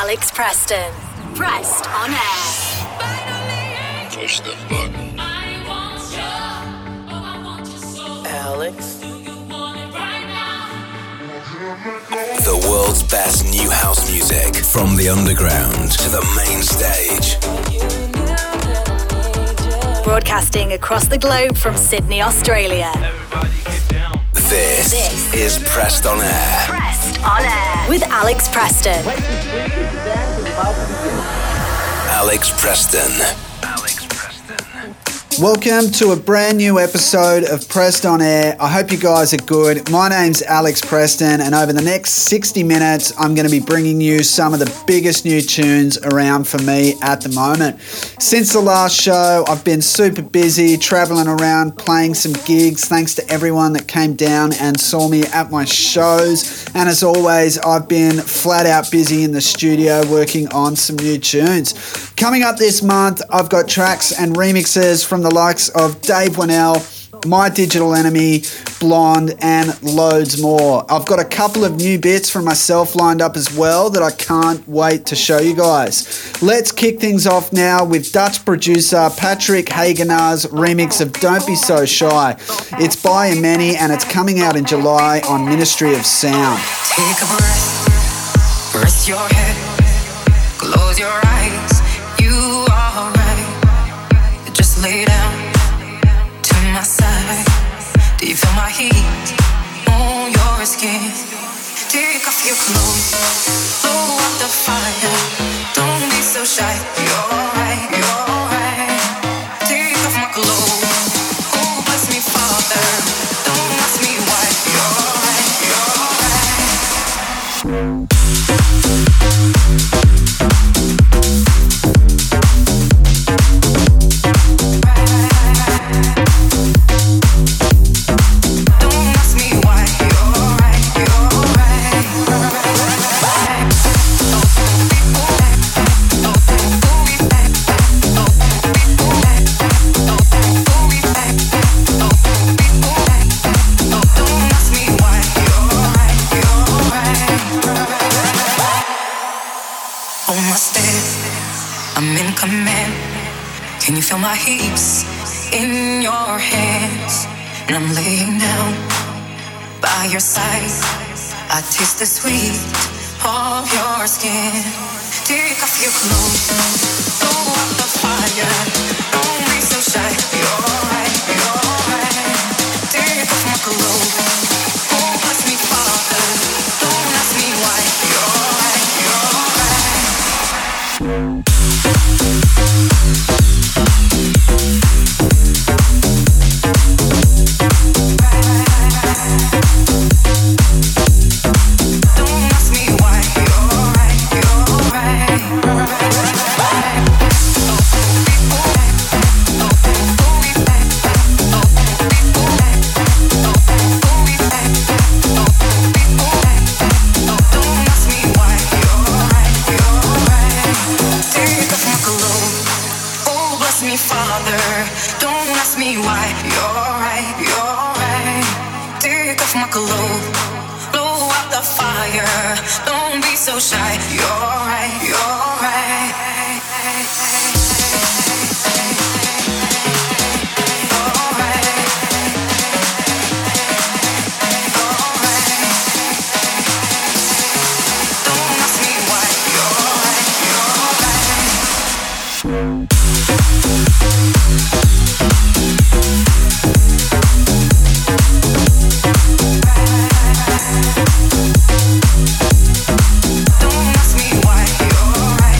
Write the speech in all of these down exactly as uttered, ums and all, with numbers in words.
Alex Preston. Pressed on air. Push the button. Alex. The world's best new house music, from the underground to the main stage. Broadcasting across the globe from Sydney, Australia. This, this is Pressed on Air. Pressed on Air with Alex Preston. Alex Preston. Welcome to a brand new episode of Pressed on Air. I hope you guys are good. My name's Alex Preston, and over the next sixty minutes, I'm going to be bringing you some of the biggest new tunes around for me at the moment. Since the last show, I've been super busy traveling around, playing some gigs. Thanks to everyone that came down and saw me at my shows. And as always, I've been flat out busy in the studio working on some new tunes. Coming up this month, I've got tracks and remixes from the likes of Dave Winnell, My Digital Enemy, Blonde, and loads more. I've got a couple of new bits from myself lined up as well that I can't wait to show you guys. Let's kick things off now with Dutch producer Patrick Hagenar's remix of Don't Be So Shy. It's by Imeni and it's coming out in July on Ministry of Sound. Take a breath, rest your head, close your eyes, you are right. Just lay down to my side. Do you feel my heat on your skin? Take off your clothes, blow out the fire. Don't be so shy. You're right, you're right. Take off my clothes. Oh, bless me, Father. Don't ask me why. You're right, you're right. Can you feel my hips in your hands? And I'm laying down by your side. I taste the sweet of your skin. Take off your clothes, blow out the fire. Don't be so shy. You're right, you're right. Take off my clothes. Oh, bless me, Father. Don't ask me why. You're right, you're right. Don't ask me why. You're right.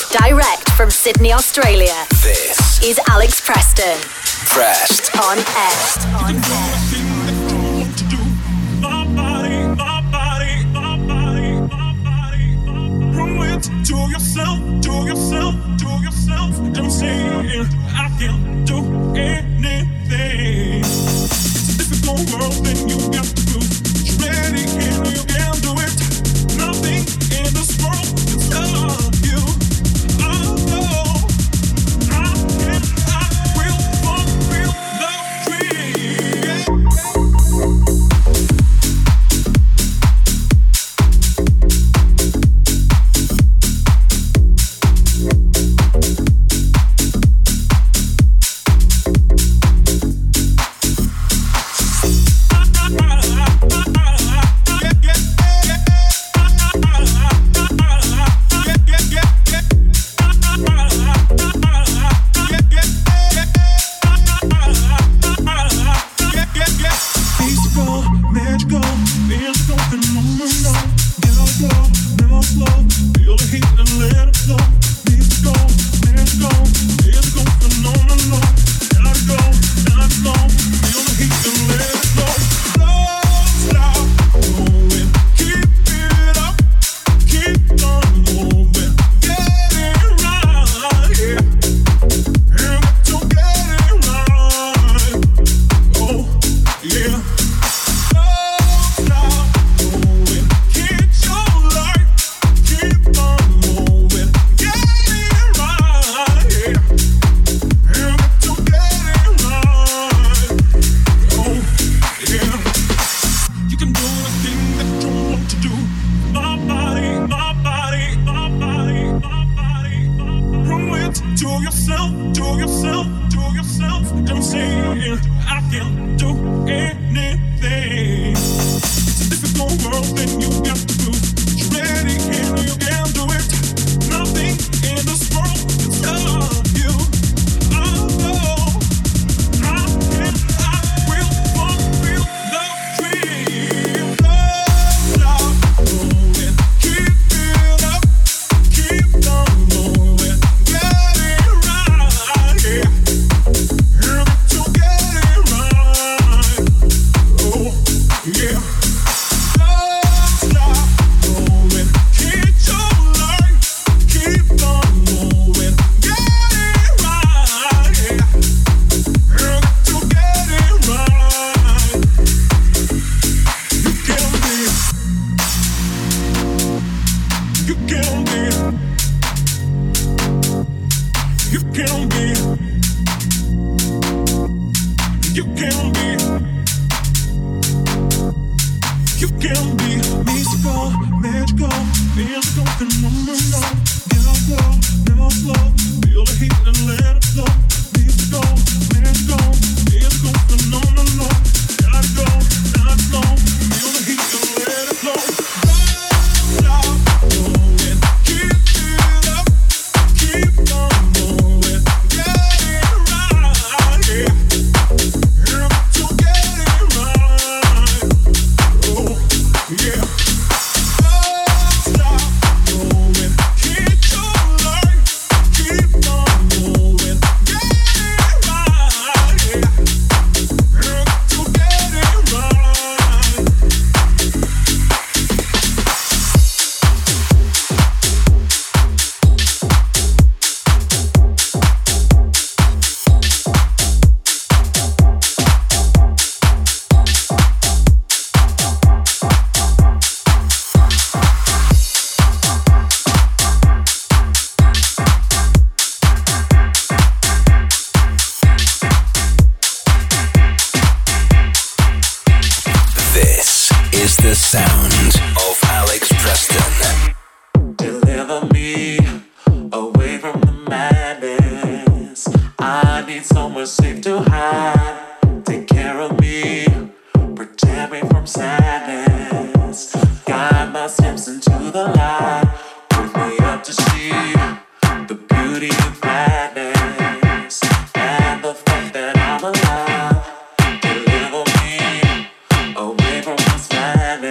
Direct from Sydney, Australia. This is Alex Preston. Pressed on air. On air. To yourself, to yourself, to yourself, don't say I can do anything. It's a difficult world, then you got to prove you're ready and you can do it. Nothing in this world can stop you. Oh no, I can, I will fulfill the dream.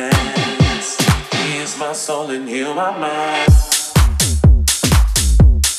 soul and heal my mind.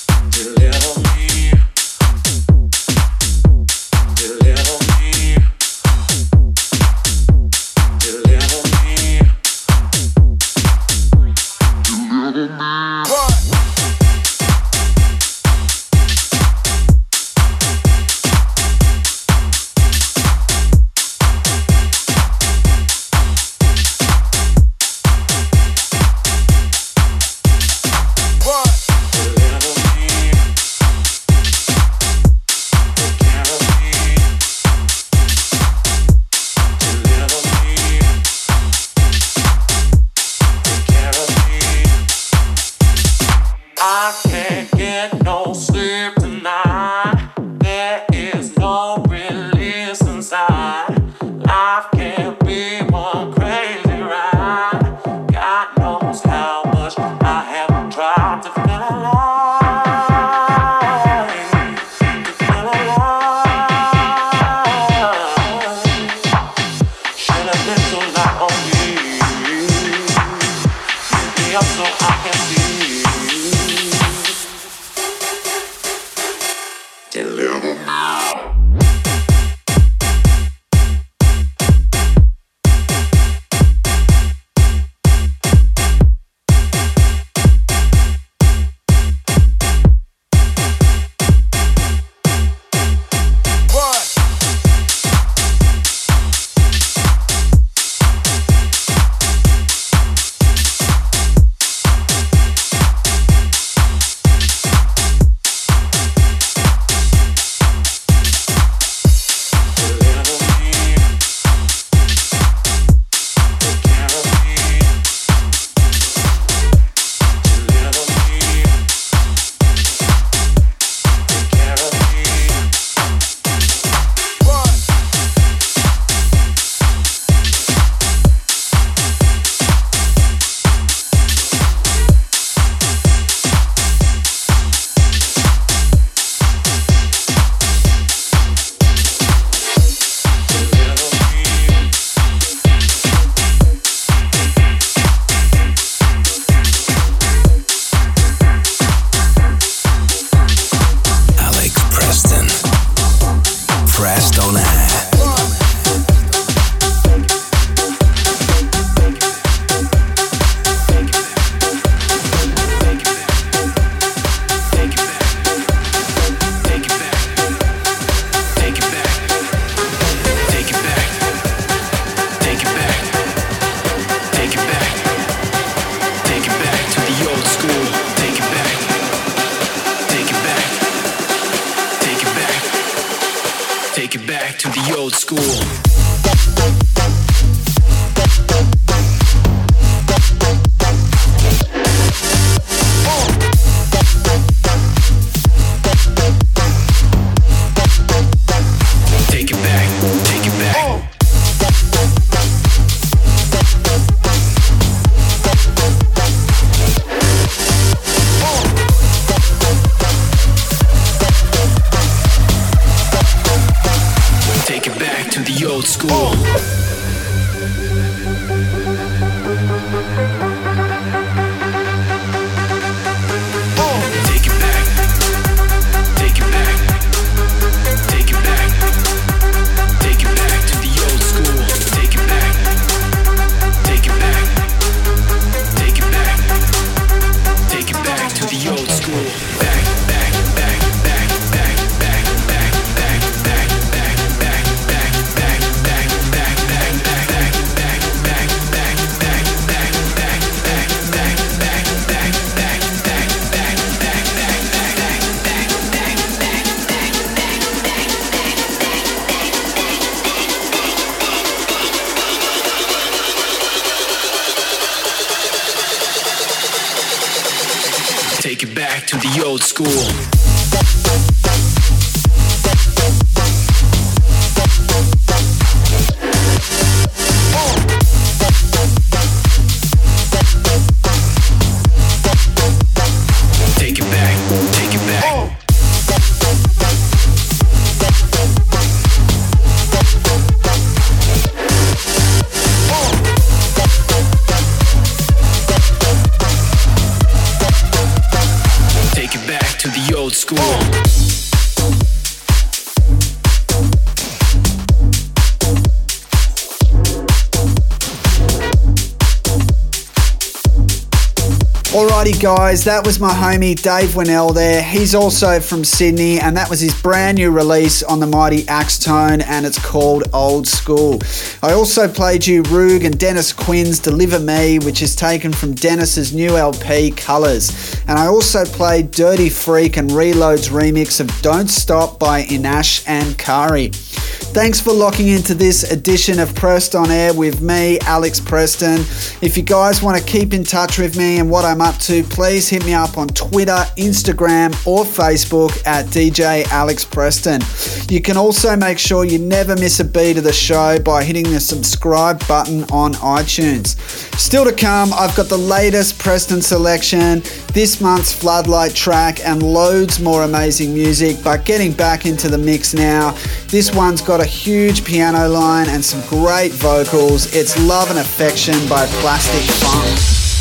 Alrighty guys, that was my homie Dave Winnell there. He's also from Sydney and that was his brand new release on the mighty Axtone and it's called Old School. I also played you Roog and Dennis Quinn's Deliver Me, which is taken from Dennis's new L P Colours. And I also played Dirty Freak and Reload's remix of Don't Stop by Inash and Kari. Thanks for locking into this edition of Pressed On Air with me, Alex Preston. If you guys want to keep in touch with me and what I'm up to, please hit me up on Twitter, Instagram or Facebook at D J Alex Preston. You can also make sure you never miss a beat of the show by hitting the subscribe button on iTunes. Still to come, I've got the latest Preston selection, this month's Floodlight track and loads more amazing music, but getting back into the mix now. This one's got a huge piano line and some great vocals. It's Love and Affection by Plastic Funk.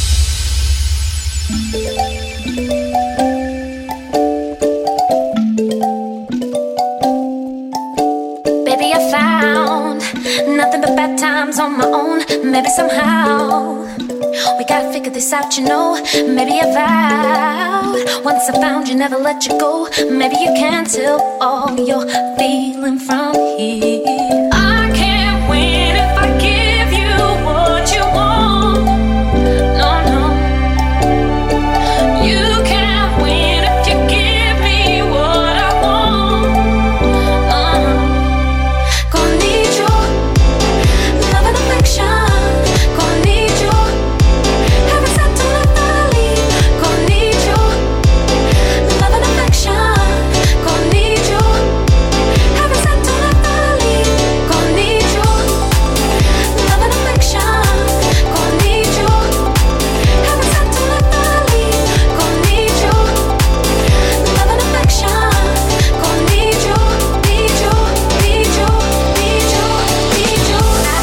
Baby, I found nothing but bad times on my own. Maybe somehow we gotta figure this out, you know. Maybe I vowed once I found you, never let you go. Maybe you can't tell all you're feeling from here. I can't win if I give you what you want. No, no. You can't win if you give me what I want. Uh-huh. Gonna need your love and affection. Gonna need your heaven sent to the valley. Gonna need your love and affection. Gonna need your heaven sent to the valley. Gonna need your love and affection. Gonna need your heaven sent to the valley. Gonna need your love and affection. Gonna need your, need your, need your, need your, need your.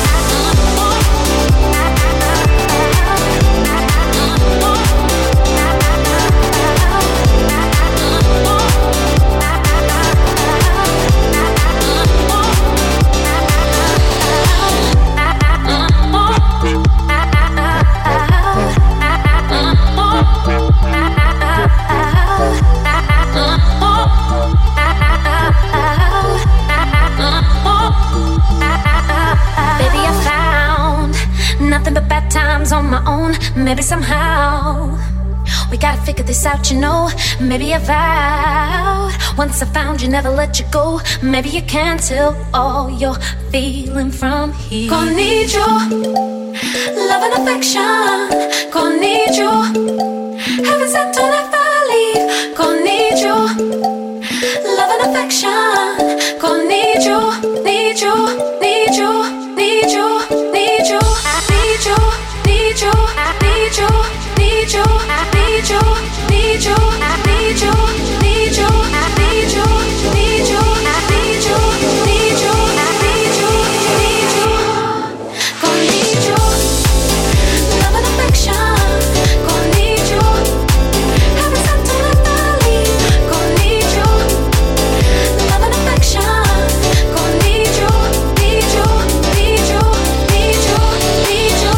Baby, I found nothing but bad times on my own. Maybe somehow we gotta figure this out, you know. Maybe I vowed once I found you, never let you go. Maybe you can't tell all you're feeling from here. Gonna need your love and affection. Gonna need your heaven sent to never leave. Gonna need your love and affection. Gonna need your, need your, need your, need your, need your, need your, need your, need your, need your, need your, need your, need your, need your, need your, need your, need your, need your, need your, need your. Gonna need your love and affection. Gonna need your heaven sent to the valley. Gonna need your love and affection. Gonna need your, need your, need your, need your, need your.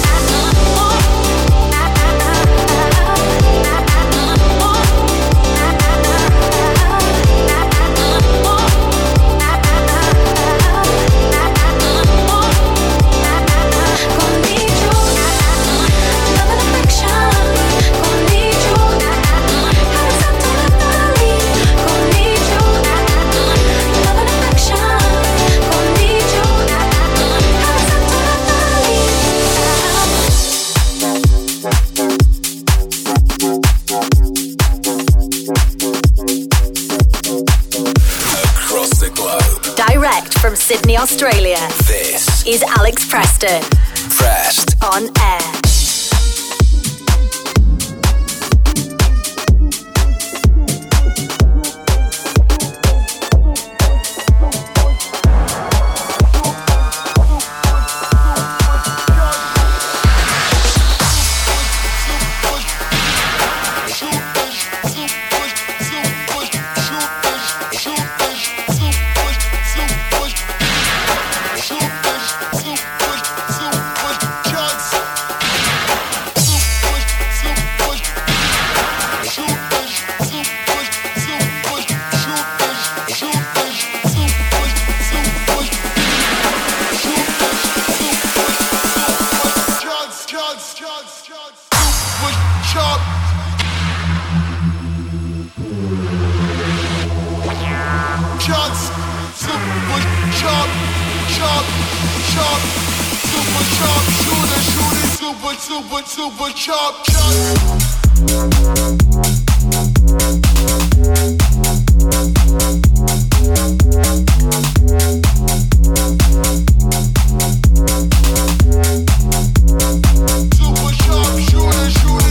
From Sydney, Australia, This is Alex Preston. Pressed On Air. chop. Shots, super chop, chop, chop, super chop, shooter, shooter, super, super, super chop, chop. Super chop, shooter, shooter.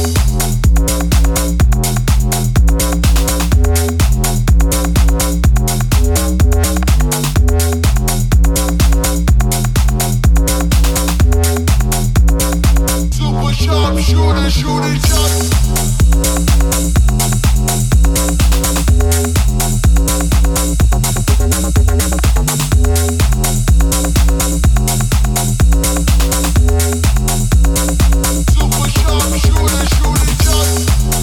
Super sharp shooter, shooting shots. Super sharp shooter, shooting shots.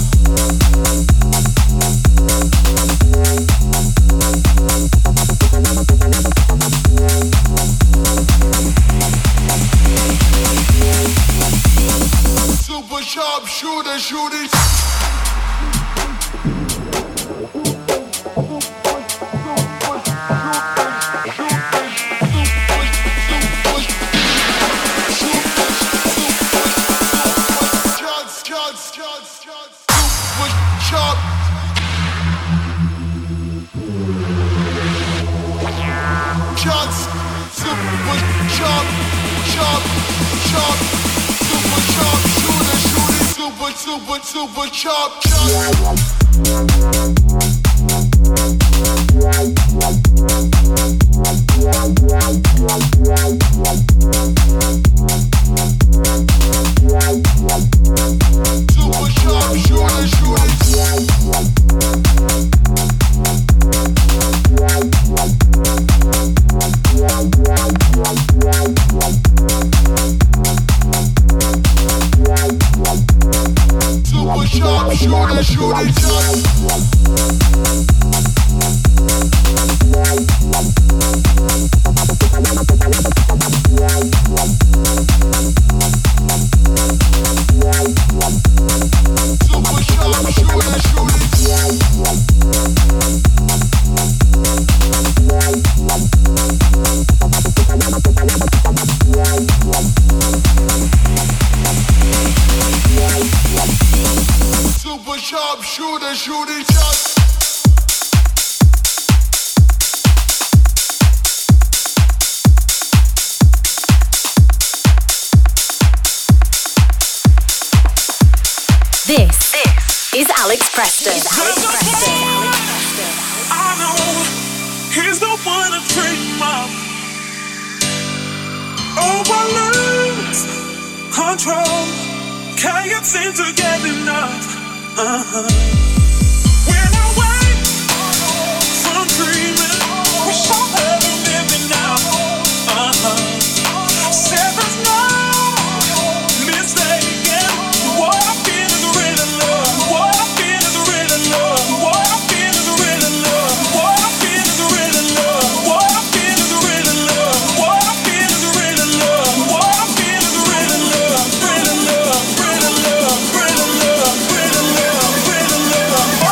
Super sharp shooter, shooting. Shots, shots, shots, shots. Super sharp. Shots, super sharp, sharp, sharp. Super sharp shooter, shooting. Super, super, super sharp, sharp. Super sharp shooter, shooting. Super sharp shooter, shooting shots. Super sharp shooter, shooting. Super sharp shooter, shooting shots. This, this is Alex Preston. Is Alex Preston. I know he's the one to dream of. Oh, I lose control. Can't seem to get enough. Uh-huh. When I wake from dreaming, wish I had a living now. Uh-huh. Said there's no mistaking. What I feel is really love. What I feel is really love. What I feel is really love. What I feel is really love. What I feel is really love. What I feel is really love. What I feel is really love. Really love. Really love. Really love. Really love. Really love.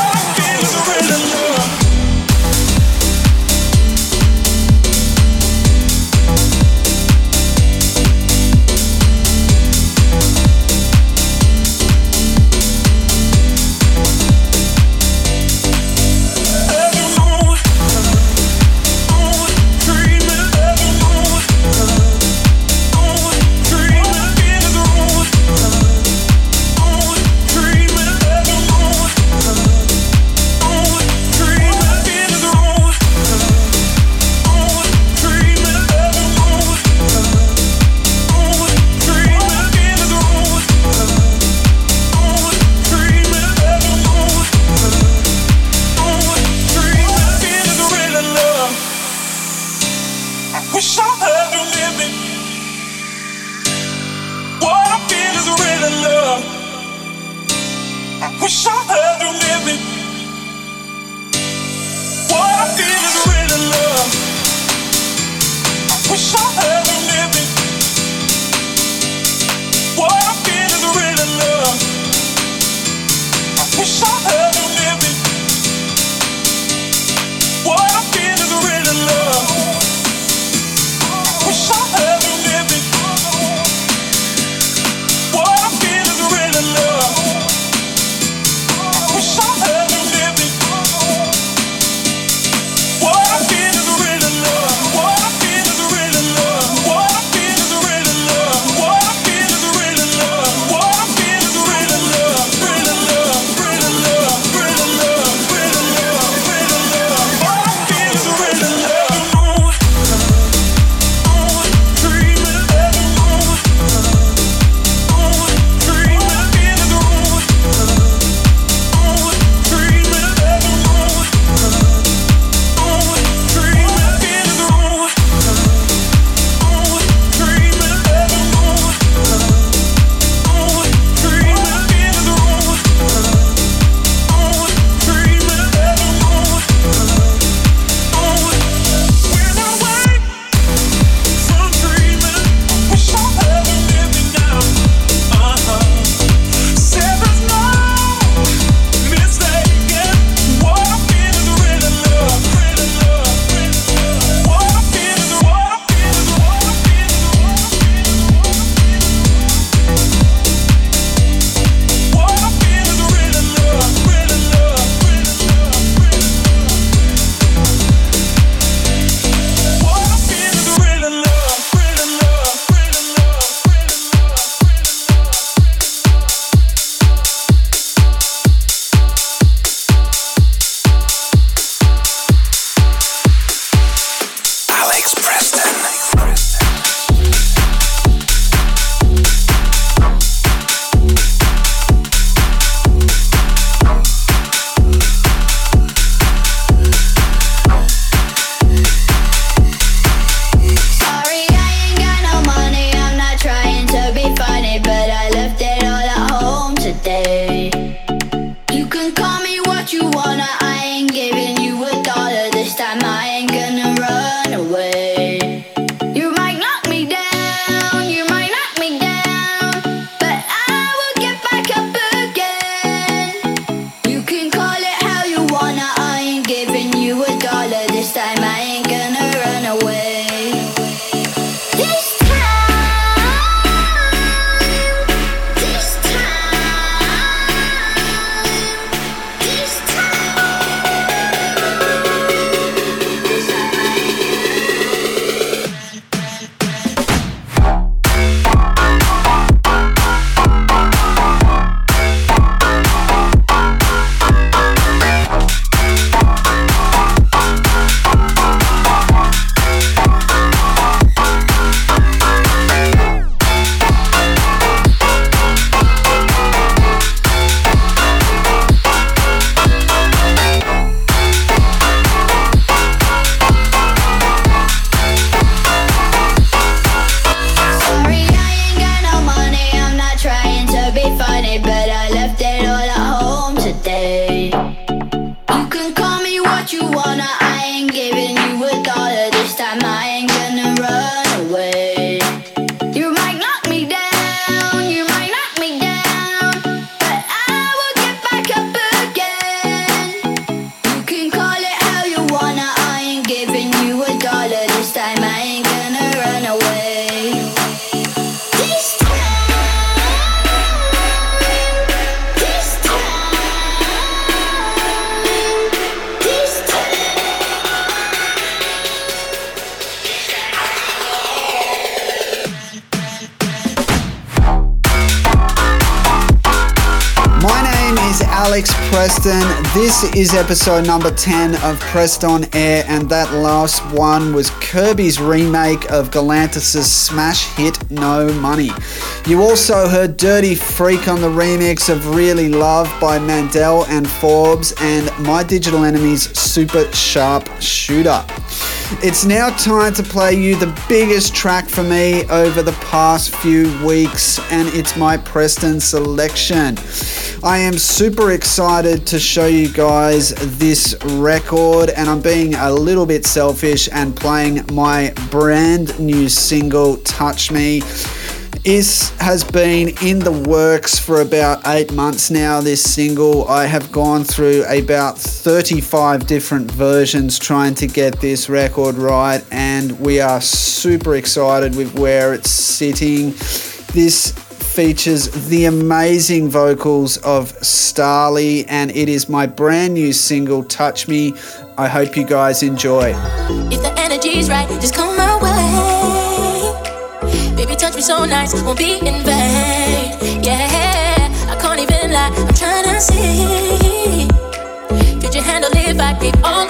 away. You can call me what you wanna, I ain't giving you a dollar this time. I ain't gonna run away. You might knock me down, you might knock me down, but I will get back up again. You can call it how you wanna, I ain't giving you a dollar this time. I ain't gonna run away. This time, this time, this Alex Preston. This is episode number ten of Pressed On Air, and that last one was Kirby's remake of Galantis' smash hit No Money. You also heard Dirty Freak on the remix of Really Love by Mandel and Forbes, and My Digital Enemy's Super Sharp Shooter. It's now time to play you the biggest track for me over the past few weeks, and it's my Preston selection. I am super excited to show you guys this record, and I'm being a little bit selfish and playing my brand new single, Touch Me. This has been in the works for about eight months now, this single. I have gone through about thirty-five different versions trying to get this record right, and we are super excited with where it's sitting. This features the amazing vocals of Starly, and it is my brand new single, Touch Me. I hope you guys enjoy. If the energy's right, just come my way. Baby, touch me so nice, won't be in vain. Yeah, I can't even lie, I'm trying to see. Could you handle it if I gave all of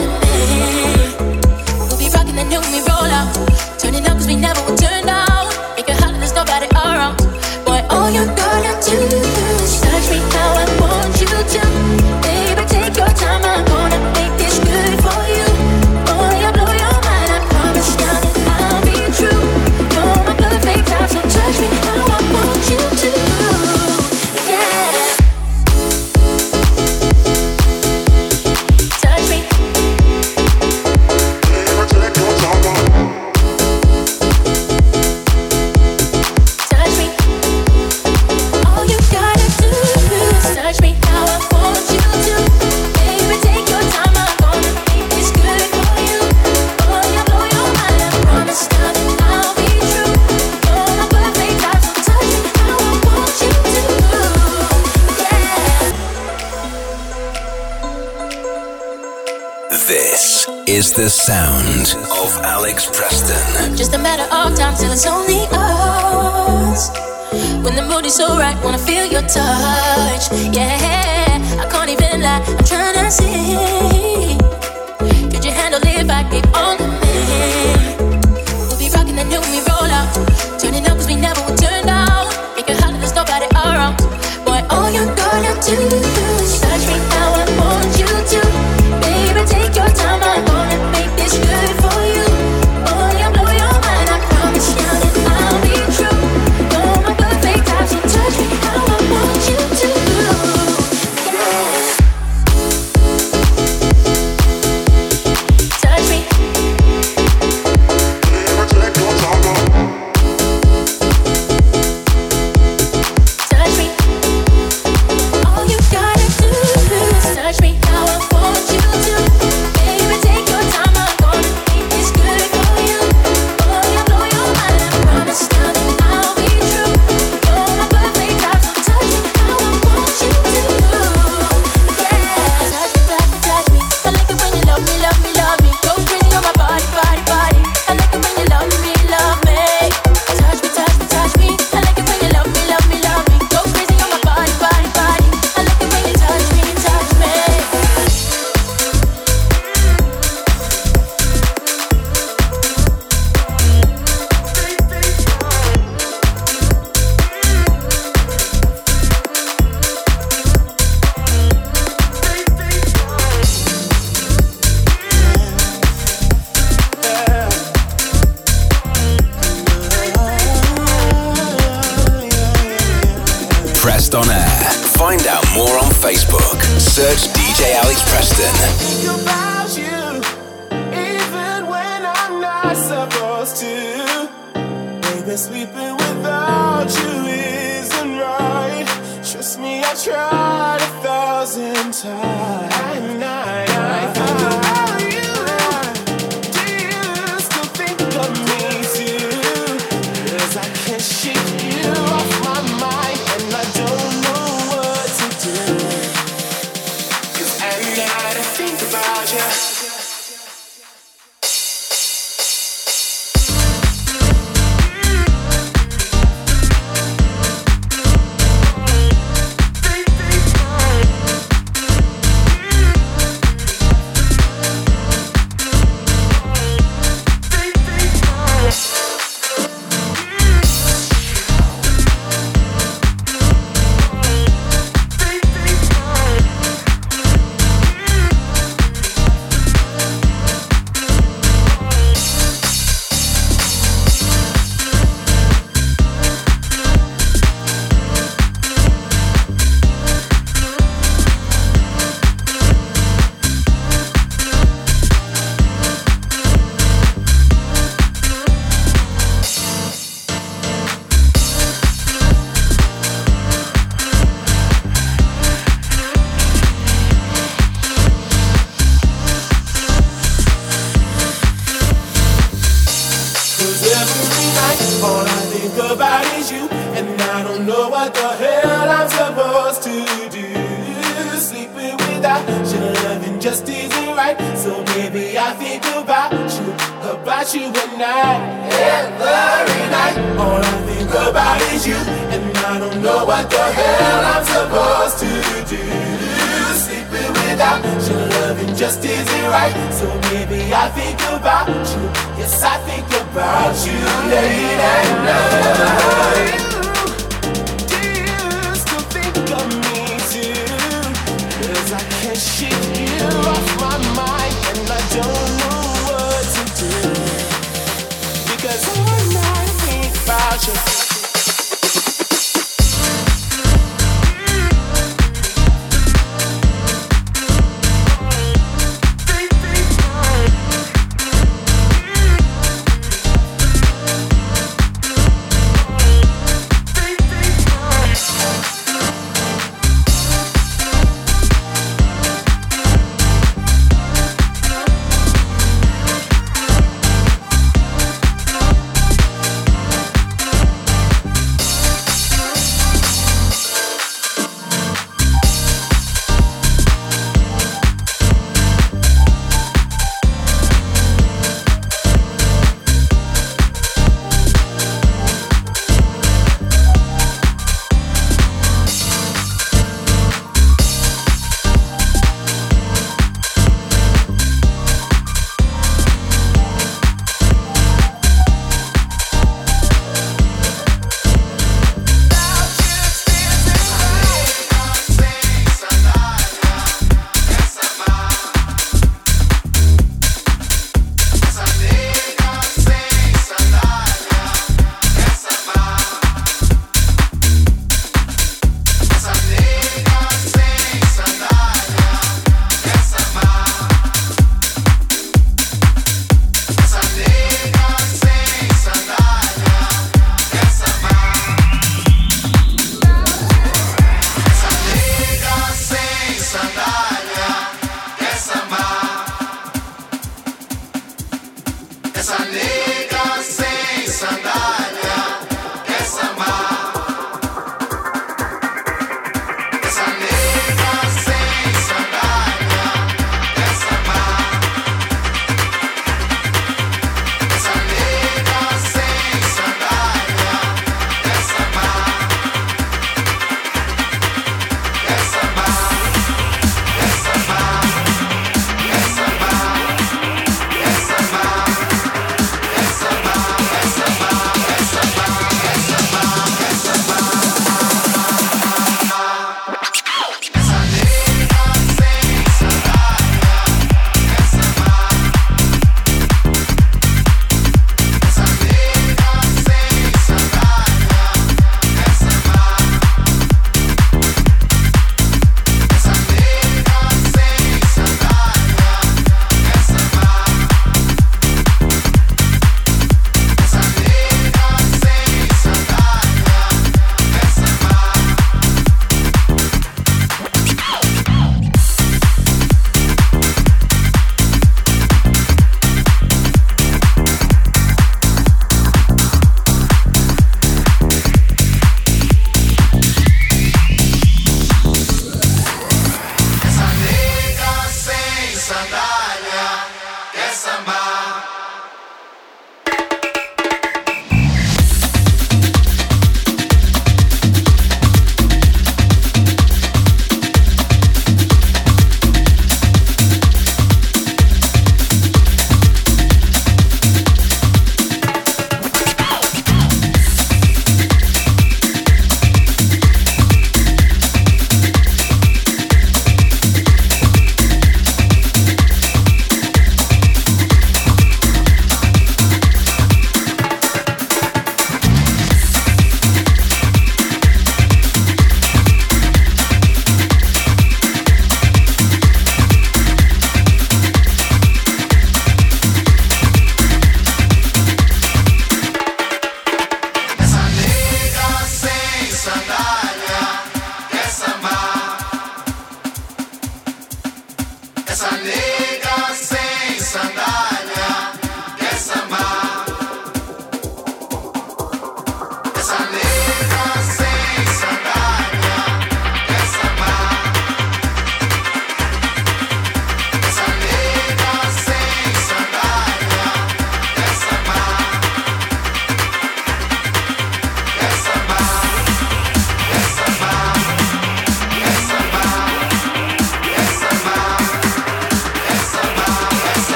me? We'll be rocking the new me roll out. Turning up cause we never would turn down. Make it hotter, there's nobody around. Boy, all you gotta do is touch me how I want you to. Baby, take your time, I'm gonna make this good for you. Boy, I'll blow your mind, I promise now that I'll be true. You're my perfect type, so touch me how I want you to. Yeah. Touch me. Touch me. All you gotta do is touch me how I want you to. Baby, take your time, I'm gonna make this good for you. Boy, I'll blow your mind, I promise now that I'll be true. You're my perfect type, so touch me how I want you to. Yeah. This is the sound of Alex Preston. Just a matter of time till it's only us. When the mood is so right, wanna feel your touch. Yeah, I can't even lie, I'm trying to see. Could you handle it if I gave all of me? We'll be rocking the new me roll out. Turning up cause we never would turn down. Make it hotter, there's nobody around. Boy, all you gotta do is touch me how I want you to. Baby, take your time, I'm gonna make this good for you. Boy, I'll blow your mind, I promise now that I'll be true. You're my perfect type, so touch me how I want you to. Find out more on Facebook. Search D J Alex Preston. Think about you, even when I'm not supposed to. Baby, sleeping without you isn't right. Trust me, I tried a thousand times. And I, I think about you. Do you still think of me too? 'Cause I can't shake you off my mind, and I don't know what to do. 'Cause at night I think about you.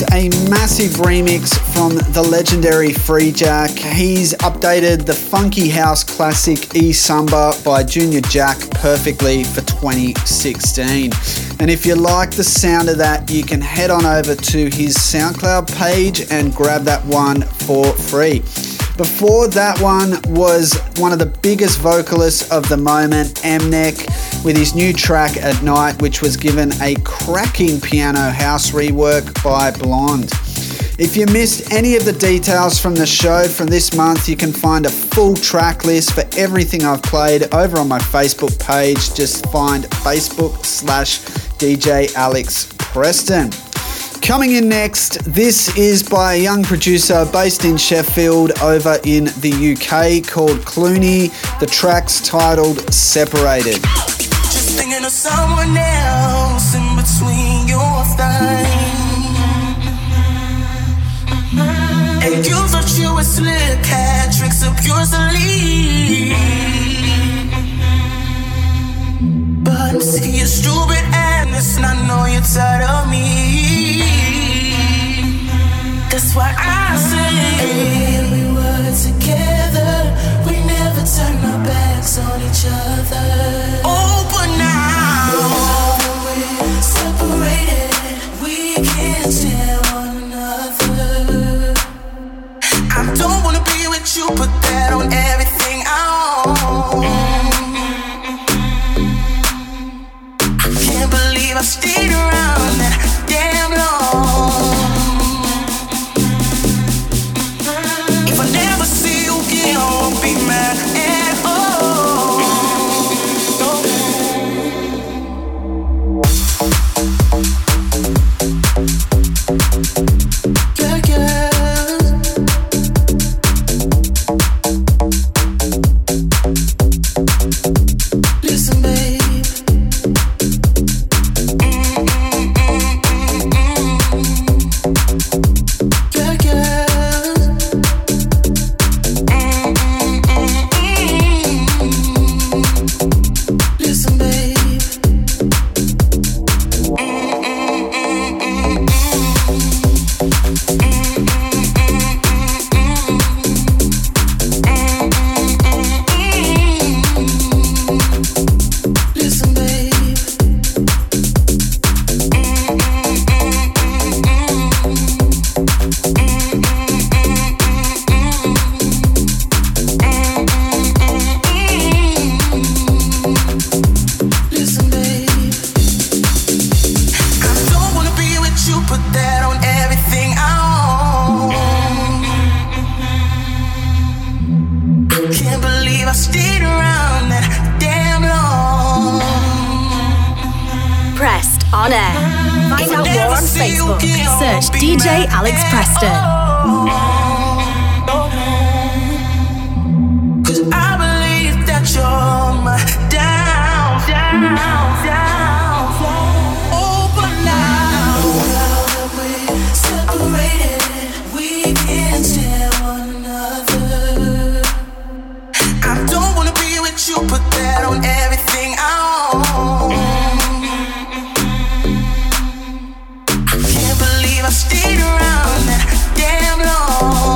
a massive remix from the legendary Freejack. He's updated the funky house classic E Samba by Junior Jack perfectly for twenty sixteen. And if you like the sound of that, you can head on over to his SoundCloud page and grab that one for free. Before that one was one of the biggest vocalists of the moment, Mnek, with his new track At Night, which was given a cracking piano house rework by Blonde. If you missed any of the details from the show from this month, you can find a full track list for everything I've played over on my Facebook page. Just find Facebook slash DJ Alex Preston. Coming in next, this is by a young producer based in Sheffield over in the U K called Clooney. The track's titled Separated. Just thinking of someone else in between your thighs. And you thought you were slick, had tricks up your sleeve. But I'm sick of your stupid ass, and I know you're tired of me. That's why I say when we were together, we never turned our backs on each other. Oh, but now, now we're separated, we can't stand one another. I don't wanna be with you, put that on everything I own. I can't believe I stayed around that damn long. If I never see you again, I won't be mad at all. Yeah, yeah. Listen, babe. Yeah, yeah. Listen, babe. Listen, babe. Listen, babe. I don't wanna be with you, put that on everything I own. I can't believe I stayed around that damn long. Pressed on air. Find out more on Facebook. Search D J Alex Preston. Cause I believe that you're my down, down, down. Oh, but now, now that we're separated, we can't stand one another. I don't wanna be with you, put that on everything I own. I can't believe I stayed around that damn long.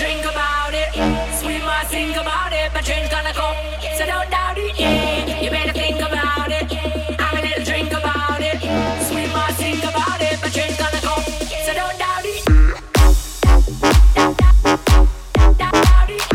drink about it. Sweet more think about it. My drink's gonna go, so don't doubt it. Yeah, you better think about it. Have a little drink about it. Sweet more think about it. My drink's gonna go, so don't doubt it. Doubt it.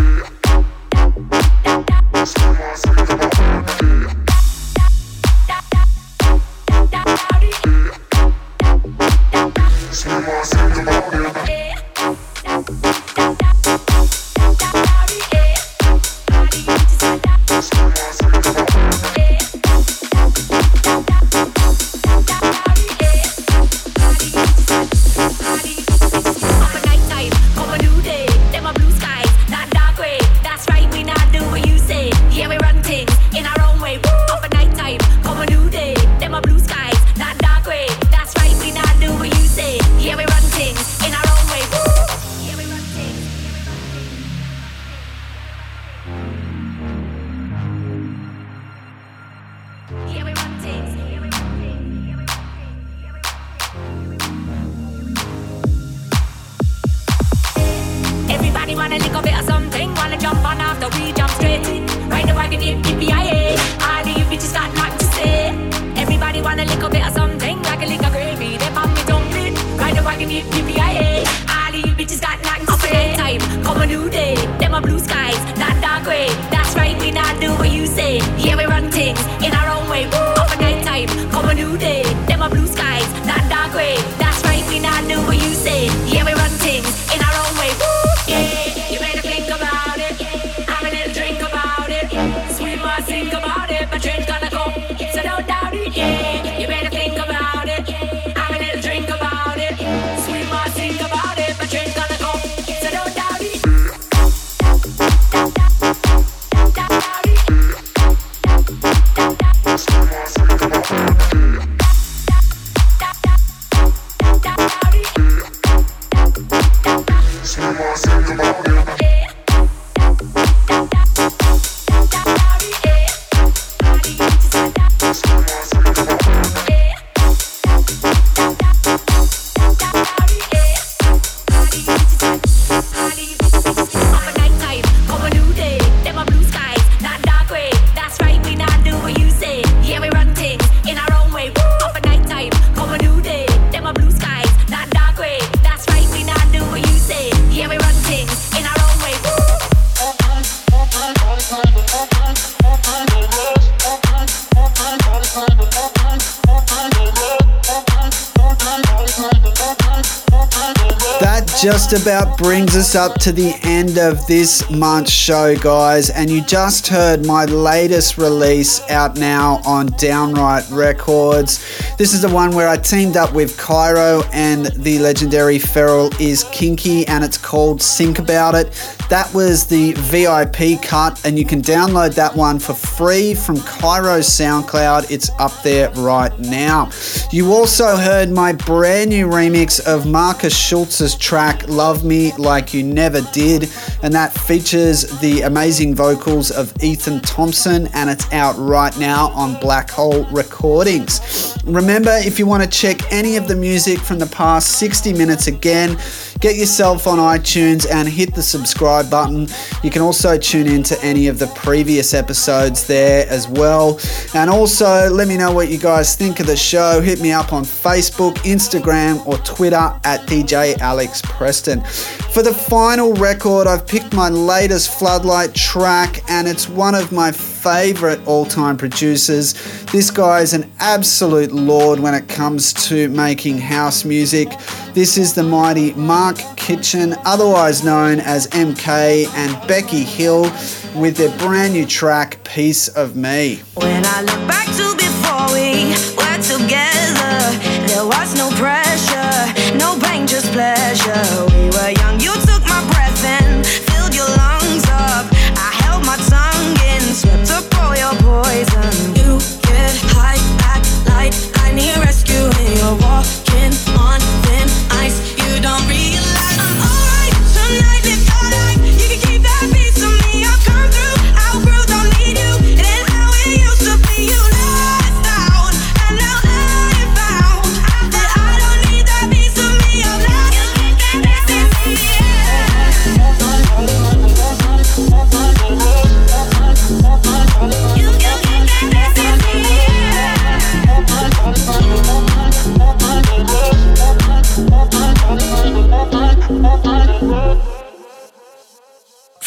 Just about brings us up to the end of this month's show, guys, and you just heard my latest release out now on Downright Records. This is the one where I teamed up with Cairo and the legendary Feral Is Kinky, and it's called Think About It. That was the V I P cut, and you can download that one for free from Cairo's SoundCloud. It's up there right now. You also heard my brand new remix of Marcus Schultz's track Love Me Like You Never Did, and that features the amazing vocals of Ethan Thompson, and it's out right now on Black Hole Recordings. Remember, if you want to check any of the music from the past sixty minutes again, get yourself on iTunes and hit the subscribe button. You can also tune in to any of the previous episodes there as well. And also, let me know what you guys think of the show. Hit me up on Facebook, Instagram, or Twitter at D J Alex Preston. For the final record, I've picked my latest Floodlight track, and it's one of my favorite all-time producers. This guy is an absolute lord when it comes to making house music. This is the mighty Mark Kitchen, otherwise known as M K, and Becky Hill with their brand new track, Piece of Me. When I look back to before we were together, there was no pressure, no pain, just pleasure. We were young, you took my breath and filled your lungs up. I held my tongue in, swept up all your poison. You get high, act like I need rescue, and you're walking on thin ice. You don't realize I'm alright tonight. If you're like, you can keep that piece of me. I've come through, outgrew, don't need you. It ain't how it used to be. You lost out, and now I found that I don't need that piece of me. I'm not. You get that piece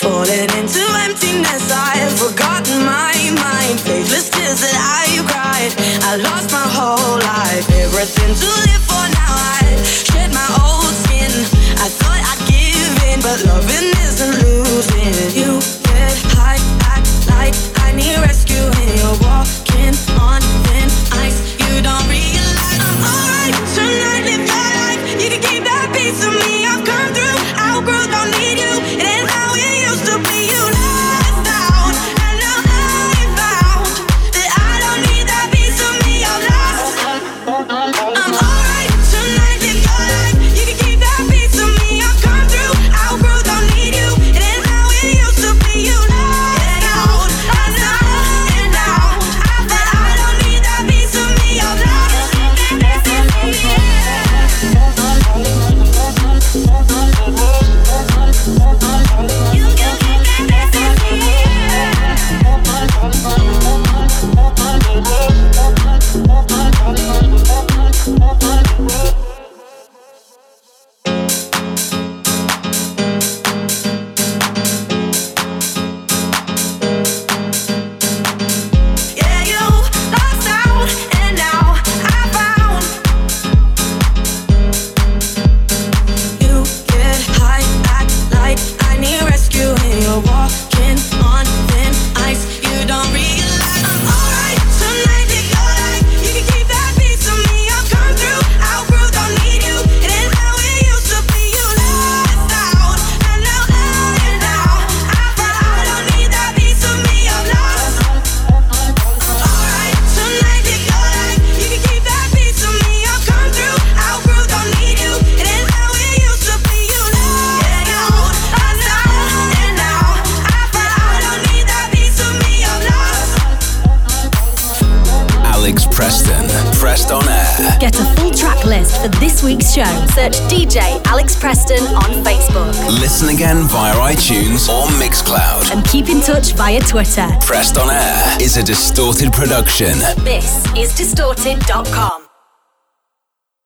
falling into emptiness. I've forgotten my mind, faithless tears that I cried. I lost my whole life, everything to live for now. I shed my old skin, I thought I'd give in, but loving isn't losing. You get high, act like I need rescuing. You're walking on thin ice, you don't realize I'm alright tonight. Live your life, you can keep that piece of me. I've come through, outgrew, don't need you. It ain't how it used to be. You left out, and now I found that I don't need that piece of me. I'm lost. I'm alright tonight. Live your life, you can keep that piece of me. I've come through, outgrew, don't need you. It ain't how it used to be. You left out, and now and now I that I don't need that piece of me. I'm lost. Yeah, you lost out, and now I found you get high, act like I need rescuing. You're walking on thin ice, you don't realize I'm alright tonight. Live your life, you can keep that piece of me. I've come through, outgrew, don't need you. It ain't how it used to be. You left out, and now and now I found I don't need that piece of me. I'm lost. Alright tonight, live your life, you can keep that piece of me. I've come through, outgrew, don't need you. It ain't how it used to be. You left out, and now and now I found I don't need that piece of me. I'm lost. Alex Preston, Pressed on Air. Get a full track list for this week's show. Search D J Alex Preston on Facebook. Listen again via iTunes or Mixcloud. And keep in touch via Twitter. Pressed on Air is a Distorted production. This is distorted dot com.